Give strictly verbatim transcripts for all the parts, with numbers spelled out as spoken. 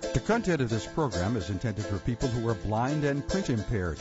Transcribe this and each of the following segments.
The content of this program is intended for people who are blind and print impaired.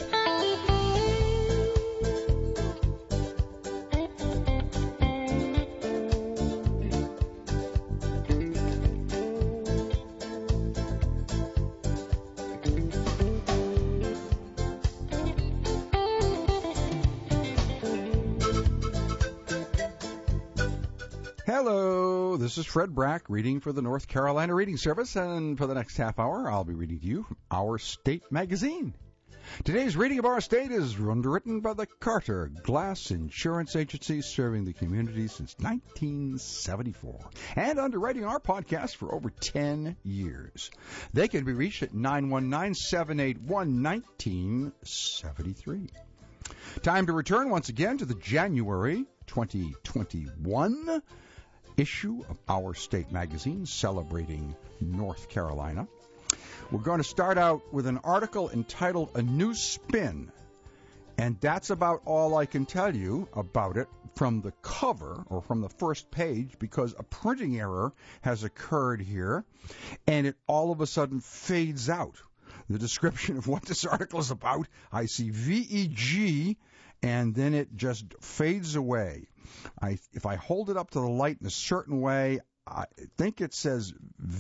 Hello, this is Fred Brack reading for the North Carolina Reading Service, and for the next half hour I'll be reading to you from Our State magazine. Today's reading of Our State is underwritten by the Carter Glass Insurance Agency, serving the community since nineteen seventy-four, and underwriting our podcast for over ten years. They can be reached at nine one nine, seven eight one, one nine seven three. Time to return once again to the January twenty twenty-one issue of Our State magazine, celebrating North Carolina. We're going to start out with an article entitled A New Spin, and that's about all I can tell you about it from the cover or from the first page, because a printing error has occurred here and it all of a sudden fades out. The description of what this article is about, I see V E G, and then it just fades away. I, if I hold it up to the light in a certain way, I think it says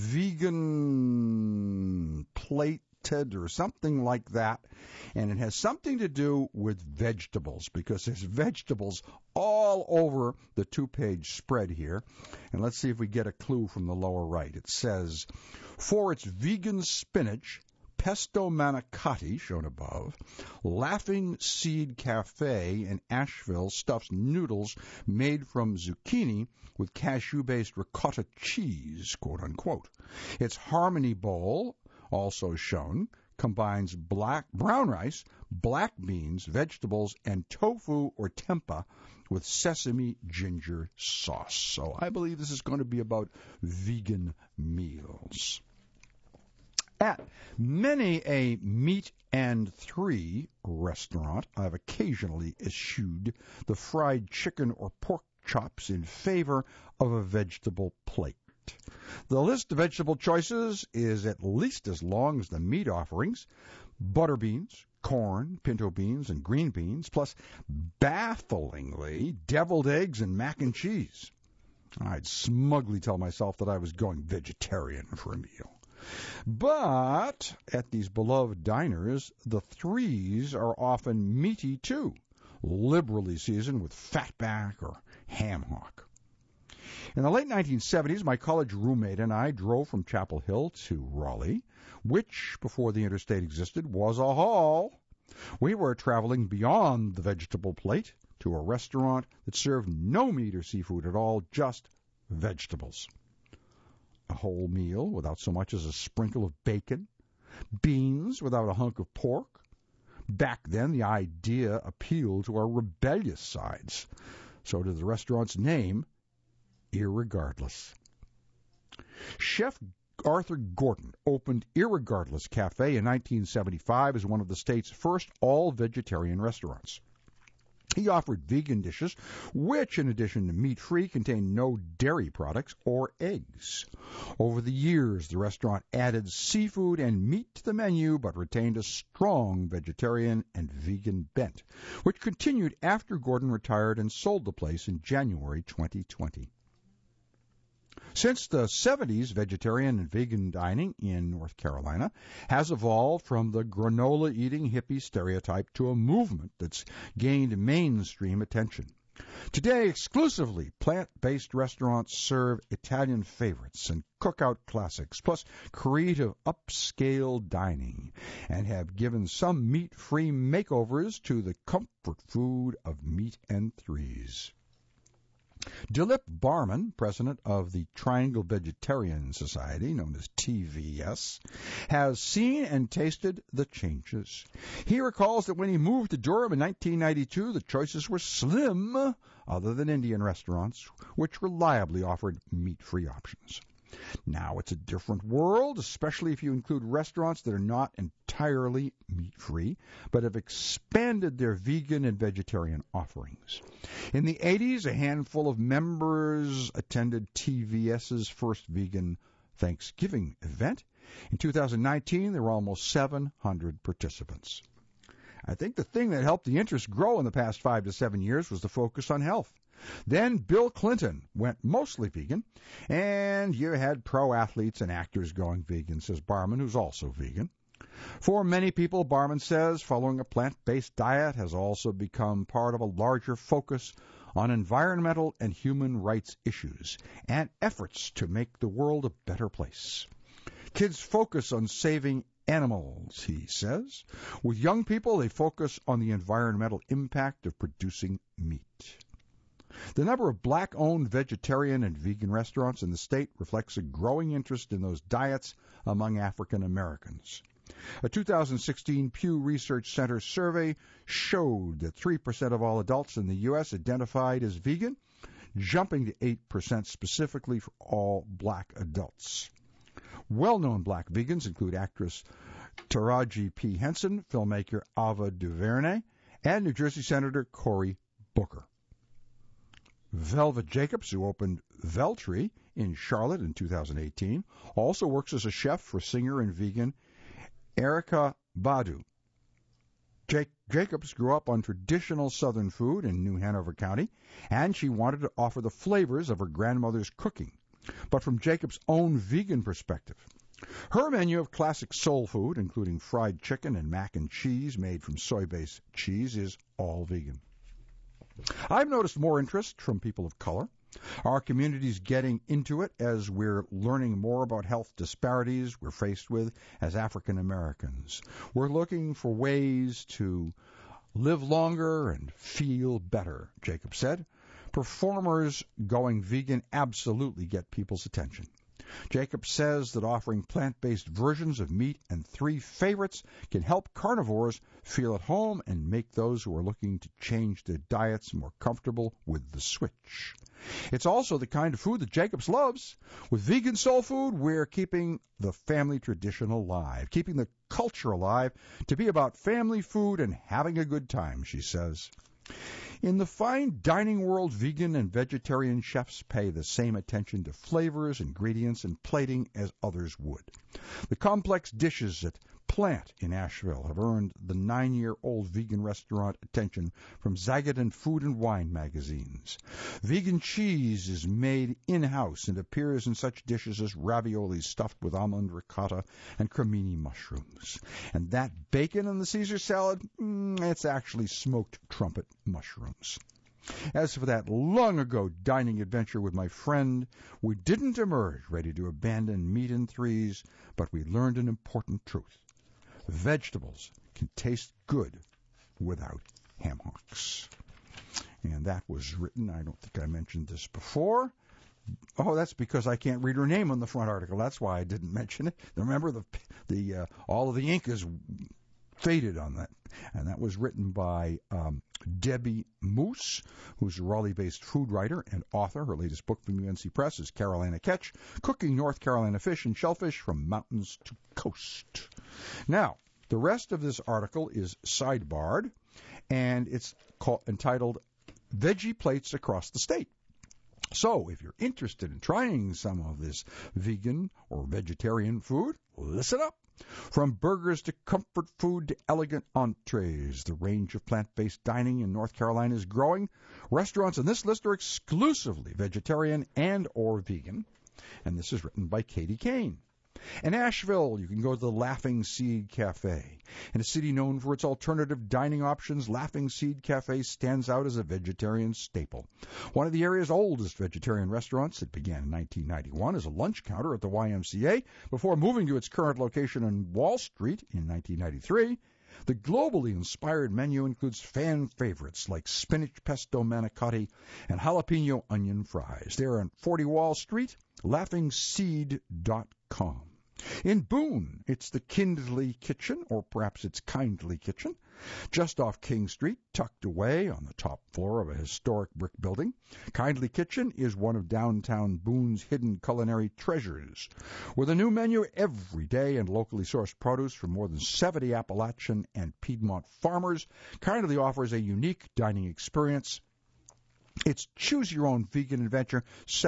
vegan plated or something like that, and it has something to do with vegetables, because there's vegetables all over the two-page spread here. And let's see if we get a clue from the lower right. It says, for its vegan spinach, Pesto Manicotti, shown above, Laughing Seed Cafe in Asheville stuffs noodles made from zucchini with cashew-based ricotta cheese, quote-unquote. Its Harmony Bowl, also shown, combines black brown rice, black beans, vegetables, and tofu or tempeh with sesame ginger sauce. So I believe this is going to be about vegan meals. At many a meat and three restaurant, I've occasionally eschewed the fried chicken or pork chops in favor of a vegetable plate. The list of vegetable choices is at least as long as the meat offerings: butter beans, corn, pinto beans, and green beans, plus bafflingly deviled eggs and mac and cheese. I'd smugly tell myself that I was going vegetarian for a meal. But at these beloved diners, the threes are often meaty too, liberally seasoned with fatback or ham hock. In the late nineteen seventies, my college roommate and I drove from Chapel Hill to Raleigh, which, before the interstate existed, was a haul. We were traveling beyond the vegetable plate to a restaurant that served no meat or seafood at all, just vegetables. A whole meal without so much as a sprinkle of bacon, beans without a hunk of pork. Back then, the idea appealed to our rebellious sides. So did the restaurant's name, Irregardless. Chef Arthur Gordon opened Irregardless Cafe in nineteen seventy-five as one of the state's first all-vegetarian restaurants. He offered vegan dishes, which, in addition to meat-free, contained no dairy products or eggs. Over the years, the restaurant added seafood and meat to the menu, but retained a strong vegetarian and vegan bent, which continued after Gordon retired and sold the place in January twenty twenty. Since the seventies, vegetarian and vegan dining in North Carolina has evolved from the granola-eating hippie stereotype to a movement that's gained mainstream attention. Today, exclusively plant-based restaurants serve Italian favorites and cookout classics, plus creative upscale dining, and have given some meat-free makeovers to the comfort food of meat and threes. Dilip Barman, president of the Triangle Vegetarian Society, known as T V S, has seen and tasted the changes. He recalls that when he moved to Durham in nineteen ninety-two, the choices were slim, other than Indian restaurants, which reliably offered meat-free options. Now it's a different world, especially if you include restaurants that are not entirely meat-free, but have expanded their vegan and vegetarian offerings. In the eighties, a handful of members attended T V S's first vegan Thanksgiving event. In two thousand nineteen, there were almost seven hundred participants. I think the thing that helped the interest grow in the past five to seven years was the focus on health. Then Bill Clinton went mostly vegan, and you had pro athletes and actors going vegan, says Barman, who's also vegan. For many people, Barman says, following a plant-based diet has also become part of a larger focus on environmental and human rights issues and efforts to make the world a better place. Kids focus on saving animals, he says. With young people, they focus on the environmental impact of producing meat. The number of black-owned vegetarian and vegan restaurants in the state reflects a growing interest in those diets among African Americans. A two thousand sixteen Pew Research Center survey showed that three percent of all adults in the U S identified as vegan, jumping to eight percent specifically for all black adults. Well-known black vegans include actress Taraji P. Henson, filmmaker Ava DuVernay, and New Jersey Senator Cory Booker. Velvet Jacobs, who opened Veltree in Charlotte in two thousand eighteen, also works as a chef for singer and vegan Erykah Badu. Jake Jacobs grew up on traditional Southern food in New Hanover County, and she wanted to offer the flavors of her grandmother's cooking, but from Jacobs' own vegan perspective. Her menu of classic soul food, including fried chicken and mac and cheese made from soy-based cheese, is all vegan. I've noticed more interest from people of color. Our community's getting into it as we're learning more about health disparities we're faced with as African Americans. We're looking for ways to live longer and feel better, Jacob said. Performers going vegan absolutely get people's attention. Jacob says that offering plant-based versions of meat and three favorites can help carnivores feel at home and make those who are looking to change their diets more comfortable with the switch. It's also the kind of food that Jacobs loves. With vegan soul food, we're keeping the family tradition alive, keeping the culture alive to be about family food and having a good time, she says. In the fine dining world, vegan and vegetarian chefs pay the same attention to flavors, ingredients, and plating as others would. The complex dishes at Plant in Asheville have earned the nine-year-old vegan restaurant attention from Zagat and Food and Wine magazines. Vegan cheese is made in-house and appears in such dishes as ravioli stuffed with almond ricotta and cremini mushrooms. And that bacon in the Caesar salad, mm, it's actually smoked trumpet mushrooms. As for that long-ago dining adventure with my friend, we didn't emerge ready to abandon meat in threes, but we learned an important truth. Vegetables can taste good without ham hocks. And that was written, I don't think I mentioned this before. Oh, that's because I can't read her name on the front article. That's why I didn't mention it. Remember, the the uh, all of the ink is faded on that. And that was written by um, Debbie Moose, who's a Raleigh-based food writer and author. Her latest book from U N C Press is Carolina Catch, Cooking North Carolina Fish and Shellfish from Mountains to Coast. Now, the rest of this article is sidebarred, and it's called, entitled Veggie Plates Across the State. So, if you're interested in trying some of this vegan or vegetarian food, listen up. From burgers to comfort food to elegant entrees, the range of plant-based dining in North Carolina is growing. Restaurants in this list are exclusively vegetarian and or vegan. And this is written by Katie Kane. In Asheville, you can go to the Laughing Seed Cafe. In a city known for its alternative dining options, Laughing Seed Cafe stands out as a vegetarian staple. One of the area's oldest vegetarian restaurants, it began in nineteen ninety-one as a lunch counter at the Y M C A before moving to its current location on Wall Street in nineteen ninety-three. The globally inspired menu includes fan favorites like spinach pesto manicotti and jalapeno onion fries. They're on forty Wall Street, laughing seed dot com. In Boone, it's the Kindly Kitchen, or perhaps it's Kindly Kitchen, just off King Street, tucked away on the top floor of a historic brick building. Kindly Kitchen is one of downtown Boone's hidden culinary treasures. With a new menu every day and locally sourced produce from more than seventy Appalachian and Piedmont farmers, Kindly offers a unique dining experience. Its choose-your-own vegan adventure set up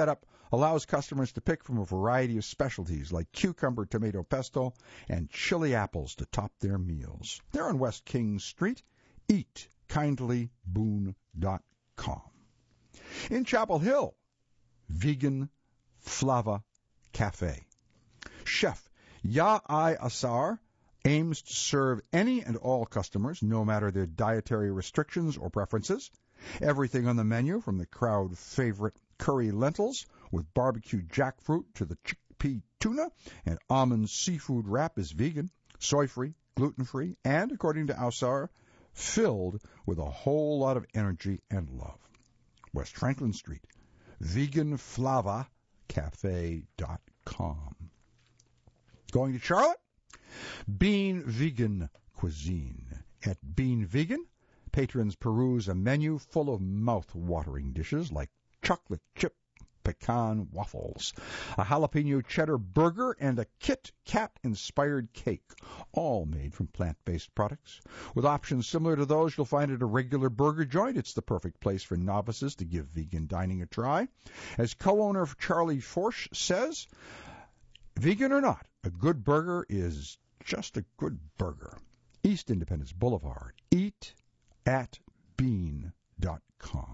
allows customers to pick from a variety of specialties like cucumber tomato pesto and chili apples to top their meals. They're on West King Street. eat kindly boone dot com. In Chapel Hill, Vegan Flava Cafe. Chef Ya'ai Asar aims to serve any and all customers, no matter their dietary restrictions or preferences. Everything on the menu, from the crowd favorite curry lentils with barbecue jackfruit to the chickpea tuna and almond seafood wrap, is vegan, soy-free, gluten-free, and, according to Asar, filled with a whole lot of energy and love. West Franklin Street, vegan flava cafe dot com. Going to Charlotte? Bean Vegan Cuisine. At Bean Vegan, patrons peruse a menu full of mouth-watering dishes like chocolate chip pecan waffles, a jalapeno cheddar burger, and a Kit Kat-inspired cake, all made from plant-based products. With options similar to those you'll find at a regular burger joint, it's the perfect place for novices to give vegan dining a try. As co-owner Charlie Forsch says, vegan or not, a good burger is just a good burger. East Independence Boulevard. eat at bean dot com.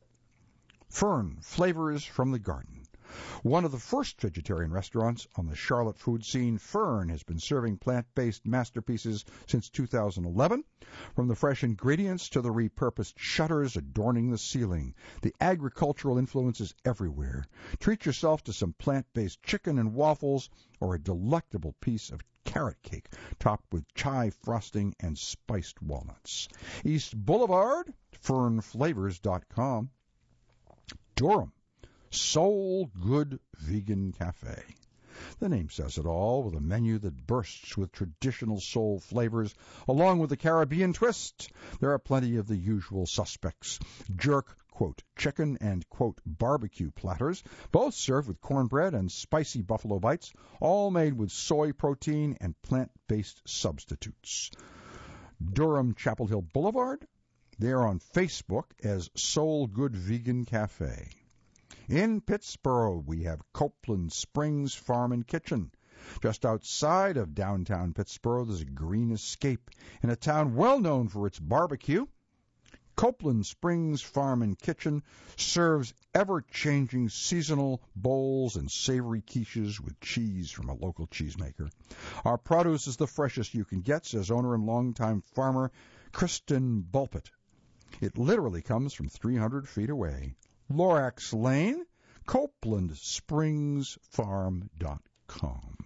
Fern Flavors from the Garden. One of the first vegetarian restaurants on the Charlotte food scene, Fern has been serving plant-based masterpieces since two thousand eleven. From the fresh ingredients to the repurposed shutters adorning the ceiling, the agricultural influence is everywhere. Treat yourself to some plant-based chicken and waffles or a delectable piece of carrot cake topped with chai frosting and spiced walnuts. East Boulevard, fern flavors dot com. Durham, Soul Good Vegan Cafe. The name says it all, with a menu that bursts with traditional soul flavors, along with the Caribbean twist. There are plenty of the usual suspects. Jerk, quote, chicken and, quote, barbecue platters, both served with cornbread and spicy buffalo bites, all made with soy protein and plant-based substitutes. Durham, Chapel Hill Boulevard. They are on Facebook as Soul Good Vegan Cafe. In Pittsburgh, we have Copeland Springs Farm and Kitchen. Just outside of downtown Pittsburgh, there's a green escape in a town well known for its barbecue. Copeland Springs Farm and Kitchen serves ever-changing seasonal bowls and savory quiches with cheese from a local cheesemaker. Our produce is the freshest you can get, says owner and longtime farmer Kristen Bulpett. It literally comes from three hundred feet away. Lorax Lane, copeland springs farm dot com.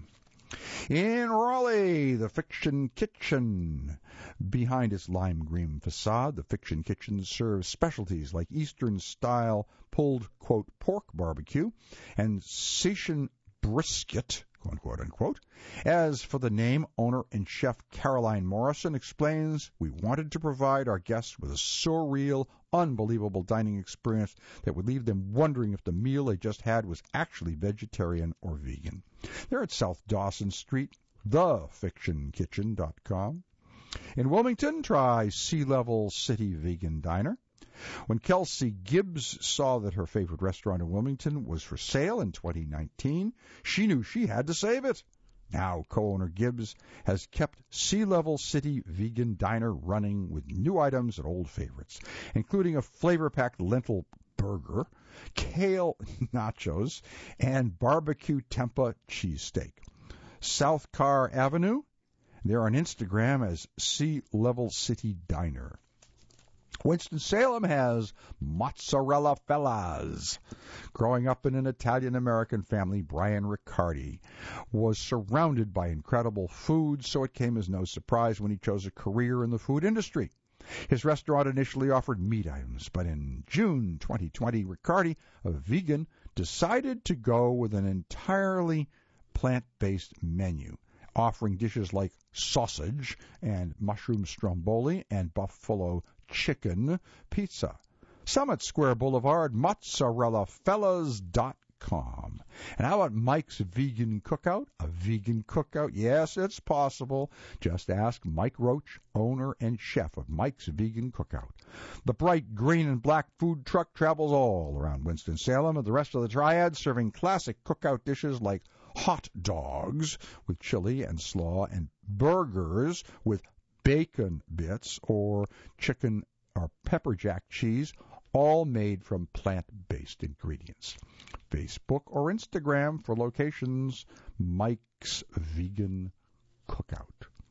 In Raleigh, the Fiction Kitchen. Behind its lime green facade, the Fiction Kitchen serves specialties like Eastern-style pulled, quote, pork barbecue and Satian brisket, quote, unquote. As for the name, owner and chef Caroline Morrison explains, we wanted to provide our guests with a surreal, unbelievable dining experience that would leave them wondering if the meal they just had was actually vegetarian or vegan. They're at South Dawson Street, the fiction kitchen dot com. In Wilmington, try Sea Level City Vegan Diner. When Kelsey Gibbs saw that her favorite restaurant in Wilmington was for sale in twenty nineteen, she knew she had to save it. Now, co-owner Gibbs has kept Sea Level City Vegan Diner running with new items and old favorites, including a flavor-packed lentil burger, kale nachos, and barbecue tempeh cheesesteak. South Carr Avenue, they're on Instagram as Sea Level City Diner. Winston-Salem has Mozzarella Fellas. Growing up in an Italian-American family, Brian Riccardi was surrounded by incredible food, so it came as no surprise when he chose a career in the food industry. His restaurant initially offered meat items, but in June twenty twenty, Riccardi, a vegan, decided to go with an entirely plant-based menu, offering dishes like sausage and mushroom stromboli and buffalo chicken pizza. Summit Square Boulevard, mozzarella fellas dot com. And how about Mike's Vegan Cookout? A vegan cookout? Yes, it's possible. Just ask Mike Roach, owner and chef of Mike's Vegan Cookout. The bright green and black food truck travels all around Winston-Salem and the rest of the Triad, serving classic cookout dishes like hot dogs with chili and slaw and burgers with bacon bits or chicken or pepper jack cheese, all made from plant-based ingredients. Facebook or Instagram for locations, Mike's Vegan Cookout.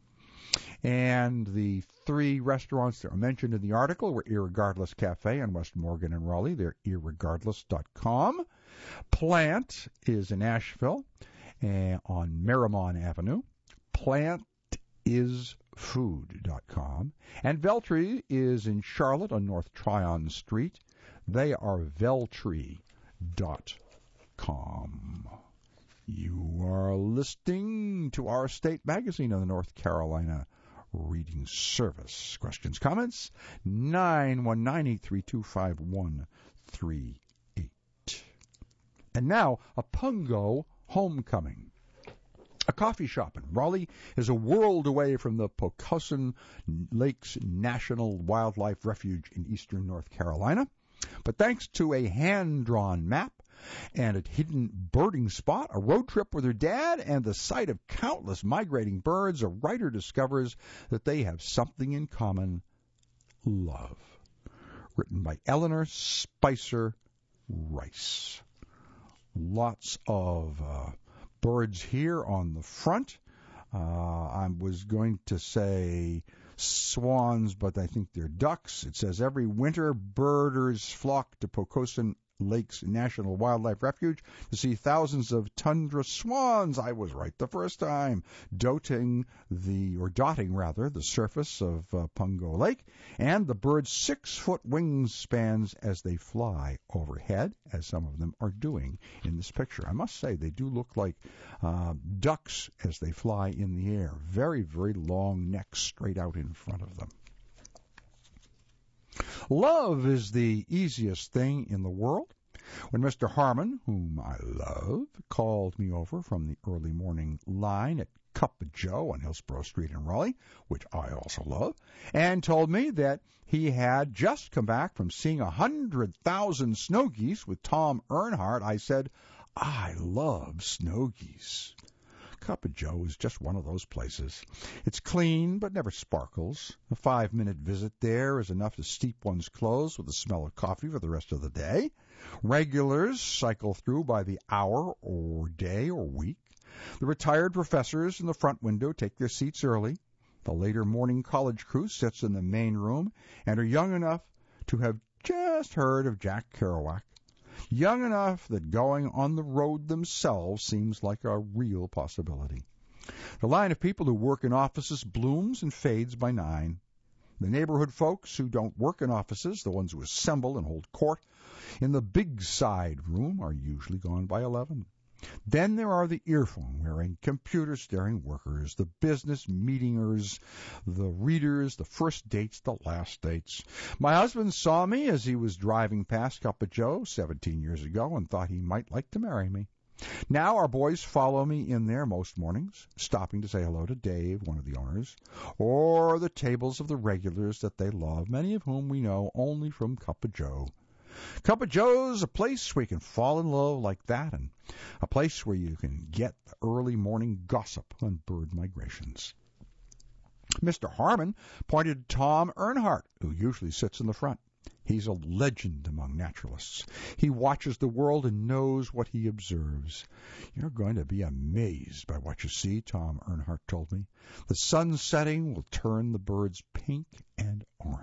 And the three restaurants that are mentioned in the article were Irregardless Cafe on West Morgan and Raleigh. They're irregardless dot com. Plant is in Asheville uh, on Merrimon Avenue. Plant is food dot com. And Veltree is in Charlotte on North Tryon Street. They are veltree dot com. You are listening to our state magazine on the North Carolina Reading Service. Questions, comments? nine one nine, eight three two, five one three eight. And now, a Pungo homecoming. A coffee shop in Raleigh is a world away from the Poquoson Lakes National Wildlife Refuge in eastern North Carolina. But thanks to a hand-drawn map and a hidden birding spot, a road trip with her dad, and the sight of countless migrating birds, a writer discovers that they have something in common: love. Written by Eleanor Spicer Rice. Lots of uh, birds here on the front. Uh, I was going to say swans, but I think they're ducks. It says every winter birders flock to Poquoson Lakes National Wildlife Refuge to see thousands of tundra swans. I was right the first time. Doting the, or dotting rather, the surface of uh, Pungo Lake, and the birds' six-foot wingspans as they fly overhead, as some of them are doing in this picture. I must say, they do look like uh, ducks as they fly in the air. Very, very long necks straight out in front of them. Love is the easiest thing in the world. When Mister Harmon, whom I love, called me over from the early morning line at Cup of Joe on Hillsborough Street in Raleigh, which I also love, and told me that he had just come back from seeing a hundred thousand snow geese with Tom Earnhardt, I said, I love snow geese. Cup of Joe is just one of those places. It's clean, but never sparkles. A five-minute visit there is enough to steep one's clothes with the smell of coffee for the rest of the day. Regulars cycle through by the hour or day or week. The retired professors in the front window take their seats early. The later morning college crew sits in the main room and are young enough to have just heard of Jack Kerouac. Young enough that going on the road themselves seems like a real possibility. The line of people who work in offices blooms and fades by nine. The neighborhood folks who don't work in offices, the ones who assemble and hold court in the big side room, are usually gone by eleven. Then there are the earphone-wearing, computer-staring workers, the business meetingers, the readers, the first dates, the last dates. My husband saw me as he was driving past Cup of Joe seventeen years ago and thought he might like to marry me. Now our boys follow me in there most mornings, stopping to say hello to Dave, one of the owners, or the tables of the regulars that they love, many of whom we know only from Cup of Joe. Cup of Joe's a place where you can fall in love like that, and a place where you can get the early morning gossip on bird migrations. Mister Harmon pointed to Tom Earnhardt, who usually sits in the front. He's a legend among naturalists. He watches the world and knows what he observes. You're going to be amazed by what you see, Tom Earnhardt told me. The sun setting will turn the birds pink and orange.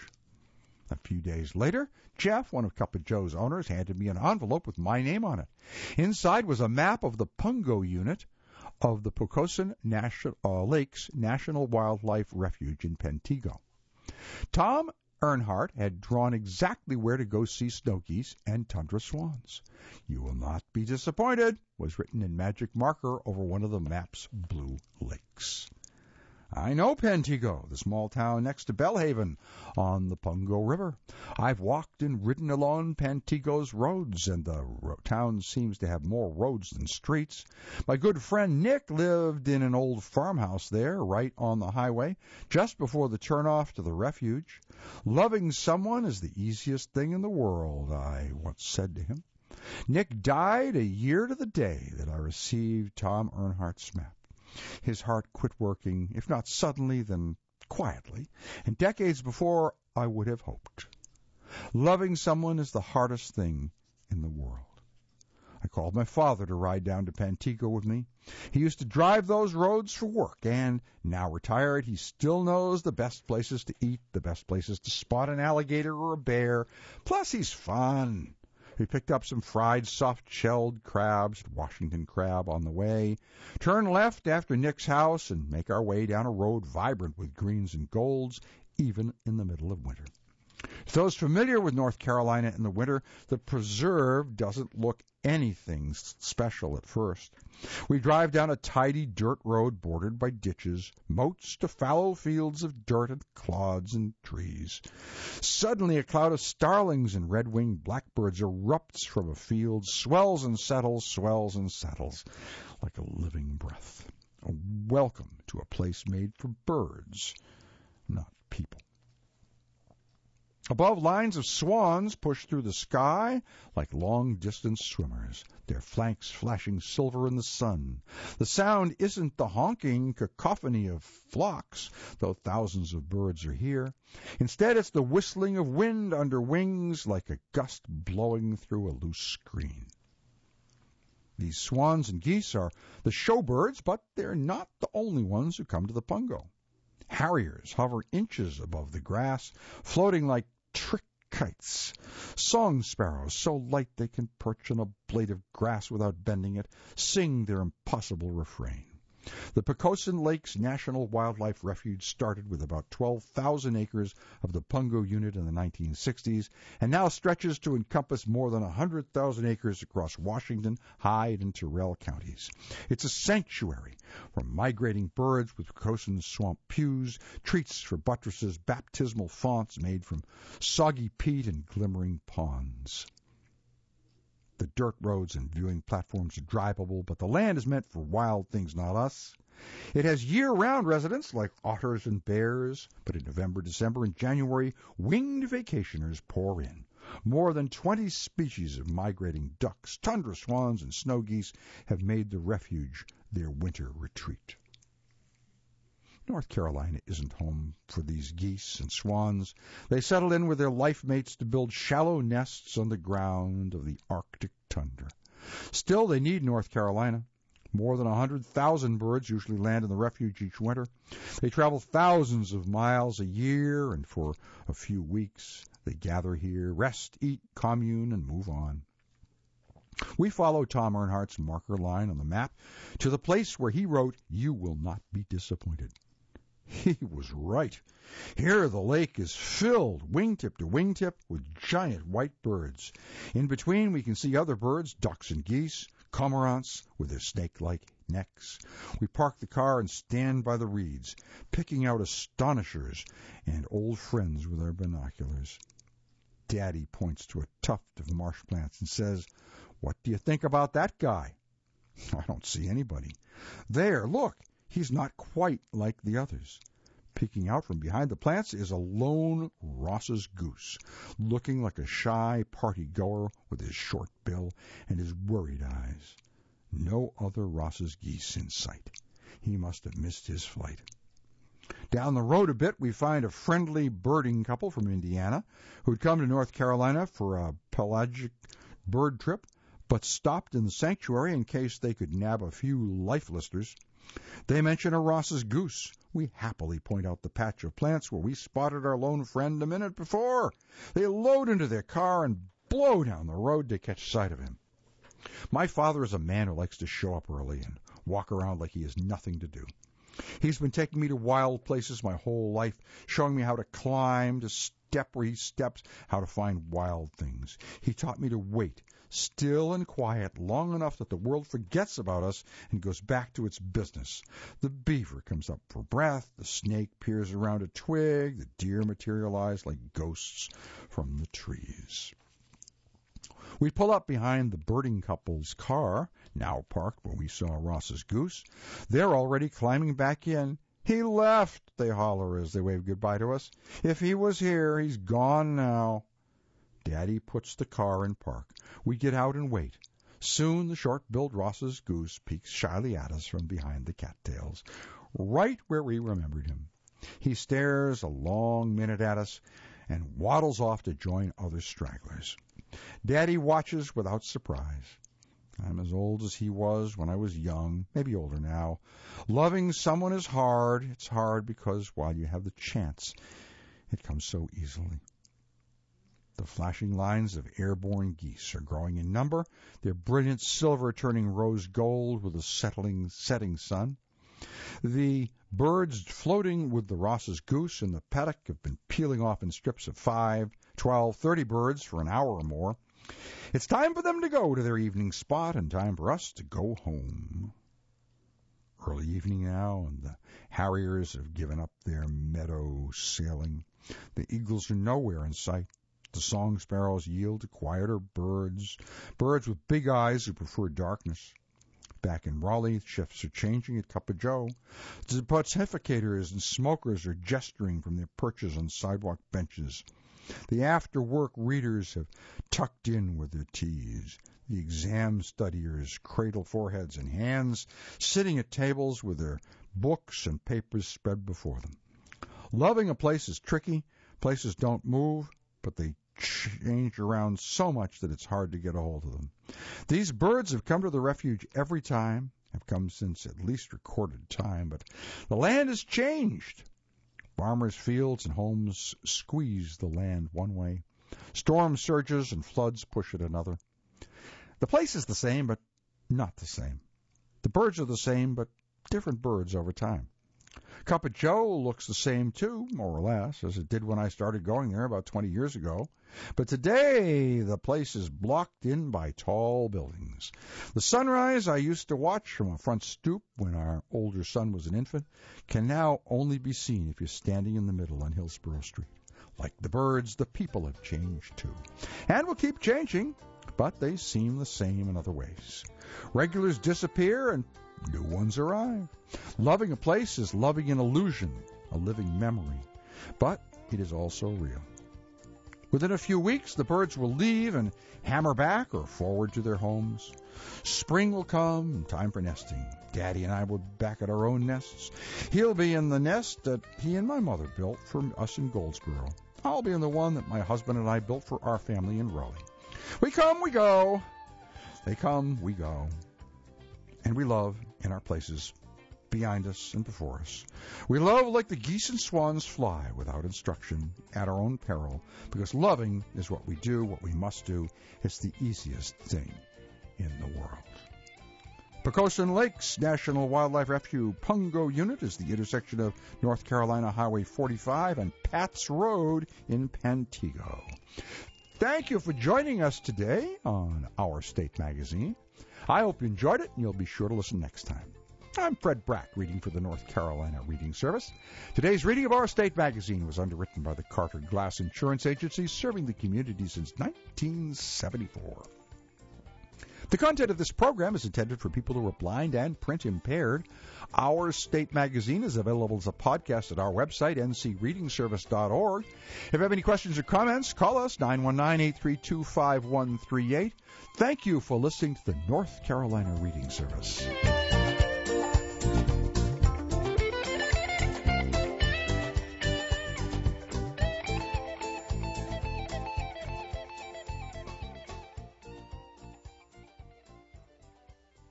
A few days later, Jeff, one of Cup of Joe's owners, handed me an envelope with my name on it. Inside was a map of the Pungo unit of the Poquoson National, uh, Lakes National Wildlife Refuge in Pentago. Tom Earnhardt had drawn exactly where to go see snow geese and tundra swans. You will not be disappointed, was written in magic marker over one of the map's blue lakes. I know Pantego, the small town next to Belhaven on the Pungo River. I've walked and ridden along Pantego's roads, and the ro- town seems to have more roads than streets. My good friend Nick lived in an old farmhouse there, right on the highway, just before the turnoff to the refuge. Loving someone is the easiest thing in the world, I once said to him. Nick died a year to the day that I received Tom Earnhardt's map. His heart quit working, if not suddenly, then quietly, and decades before I would have hoped. Loving someone is the hardest thing in the world. I called my father to ride down to Pantego with me. He used to drive those roads for work, and now retired, he still knows the best places to eat, the best places to spot an alligator or a bear. Plus, he's fun. We picked up some fried soft-shelled crabs, Washington crab, on the way, turn left after Nick's house, and make our way down a road vibrant with greens and golds, even in the middle of winter. To those familiar with North Carolina in the winter, the preserve doesn't look anything special at first. We drive down a tidy dirt road bordered by ditches, moats to fallow fields of dirt and clods and trees. Suddenly a cloud of starlings and red-winged blackbirds erupts from a field, swells and settles, swells and settles, like a living breath. A welcome to a place made for birds, not people. Above, lines of swans push through the sky like long-distance swimmers, their flanks flashing silver in the sun. The sound isn't the honking cacophony of flocks, though thousands of birds are here. Instead, it's the whistling of wind under wings like a gust blowing through a loose screen. These swans and geese are the showbirds, but they're not the only ones who come to the Pungo. Harriers hover inches above the grass, floating like trick kites. Song sparrows, so light they can perch on a blade of grass without bending it, sing their impossible refrain. The Poquoson Lakes National Wildlife Refuge started with about twelve thousand acres of the Pungo unit in the nineteen sixties and now stretches to encompass more than one hundred thousand acres across Washington, Hyde, and Tyrrell counties. It's a sanctuary for migrating birds with Poquoson swamp pews, treats for buttresses, baptismal fonts made from soggy peat and glimmering ponds. The dirt roads and viewing platforms are drivable, but the land is meant for wild things, not us. It has year-round residents like otters and bears, but in November, December, and January, winged vacationers pour in. More than twenty species of migrating ducks, tundra swans, and snow geese have made the refuge their winter retreat. North Carolina isn't home for these geese and swans. They settle in with their life mates to build shallow nests on the ground of the Arctic tundra. Still, they need North Carolina. More than one hundred thousand birds usually land in the refuge each winter. They travel thousands of miles a year, and for a few weeks they gather here, rest, eat, commune, and move on. We follow Tom Earnhardt's marker line on the map to the place where he wrote, "You will not be disappointed." He was right. Here the lake is filled, wingtip to wingtip, with giant white birds. In between we can see other birds, ducks and geese, cormorants with their snake-like necks. We park the car and stand by the reeds, picking out astonishers and old friends with our binoculars. Daddy points to a tuft of marsh plants and says, "What do you think about that guy?" I don't see anybody. There, look. He's not quite like the others. Peeking out from behind the plants is a lone Ross's goose, looking like a shy party-goer with his short bill and his worried eyes. No other Ross's geese in sight. He must have missed his flight. Down the road a bit, we find a friendly birding couple from Indiana who'd come to North Carolina for a pelagic bird trip, but stopped in the sanctuary in case they could nab a few life listers. They mention a Ross's goose. We happily point out the patch of plants where we spotted our lone friend a minute before. They load into their car and blow down the road to catch sight of him. My father is a man who likes to show up early and walk around like he has nothing to do. He's been taking me to wild places my whole life, showing me how to climb, to step where he steps, how to find wild things. He taught me to wait, still and quiet, long enough that the world forgets about us and goes back to its business. The beaver comes up for breath, the snake peers around a twig, the deer materialize like ghosts from the trees. We pull up behind the birding couple's car, now parked where we saw Ross's goose. They're already climbing back in. He left, they holler as they wave goodbye to us. If he was here, he's gone now. Daddy puts the car in park. We get out and wait. Soon the short-billed Ross's goose peeks shyly at us from behind the cattails, right where we remembered him. He stares a long minute at us and waddles off to join other stragglers. Daddy watches without surprise. I'm as old as he was when I was young, maybe older now. Loving someone is hard. It's hard because while you have the chance, it comes so easily. The flashing lines of airborne geese are growing in number, their brilliant silver turning rose gold with the settling, setting sun. The birds floating with the Ross's goose in the paddock have been peeling off in strips of five, twelve, thirty birds for an hour or more. It's time for them to go to their evening spot and time for us to go home. Early evening now, and the harriers have given up their meadow sailing. The eagles are nowhere in sight. The song sparrows yield to quieter birds, birds with big eyes who prefer darkness. Back in Raleigh, shifts are changing at Cup of Joe. The pontificators and smokers are gesturing from their perches on sidewalk benches. The after-work readers have tucked in with their teas. The exam studiers cradle foreheads and hands, sitting at tables with their books and papers spread before them. Loving a place is tricky. Places don't move, but they change around so much that it's hard to get a hold of them. These birds have come to the refuge every time, have come since at least recorded time, but the land has changed. Farmers' fields and homes squeeze the land one way. Storm surges and floods push it another. The place is the same, but not the same. The birds are the same, but different birds over time. Cup of Joe looks the same, too, more or less, as it did when I started going there about twenty years ago. But today, the place is blocked in by tall buildings. The sunrise I used to watch from a front stoop when our older son was an infant can now only be seen if you're standing in the middle on Hillsborough Street. Like the birds, the people have changed, too. And will keep changing, but they seem the same in other ways. Regulars disappear and new ones arrive. Loving a place is loving an illusion, a living memory. But it is also real. Within a few weeks, the birds will leave and hammer back or forward to their homes. Spring will come, and time for nesting. Daddy and I will be back at our own nests. He'll be in the nest that he and my mother built for us in Goldsboro. I'll be in the one that my husband and I built for our family in Raleigh. We come, we go. They come, we go. And we love in our places behind us and before us. We love like the geese and swans fly without instruction at our own peril, because loving is what we do, what we must do. It's the easiest thing in the world. Poquoson Lakes National Wildlife Refuge Pungo Unit is the intersection of North Carolina Highway forty-five and Pat's Road in Pantego. Thank you for joining us today on Our State Magazine. I hope you enjoyed it, and you'll be sure to listen next time. I'm Fred Brack, reading for the North Carolina Reading Service. Today's reading of Our State Magazine was underwritten by the Carter Glass Insurance Agency, serving the community since nineteen seventy-four. The content of this program is intended for people who are blind and print impaired. Our State Magazine is available as a podcast at our website, n c reading service dot org. If you have any questions or comments, call us, nine one nine, eight three two, five one three eight. Thank you for listening to the North Carolina Reading Service.